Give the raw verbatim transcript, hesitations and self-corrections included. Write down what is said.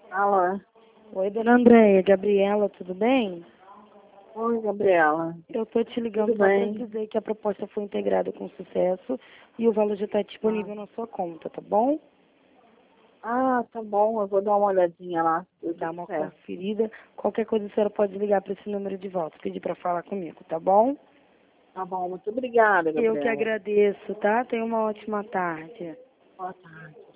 Alô? Oi, dona Andréia, Gabriela, tudo bem? Oi, Gabriela. Eu tô te ligando Tudo só para bem? dizer que a proposta foi integrada com sucesso e o valor já está disponível na sua conta, tá bom? Ah, tá bom, eu vou dar uma olhadinha lá. se Dá Tudo uma certo. conferida. Qualquer coisa a senhora pode ligar para esse número de volta, pedir para falar comigo, tá bom? Tá bom, muito obrigada, Eu que Gabriela. agradeço, tá? Tenha uma ótima tarde. Boa tarde.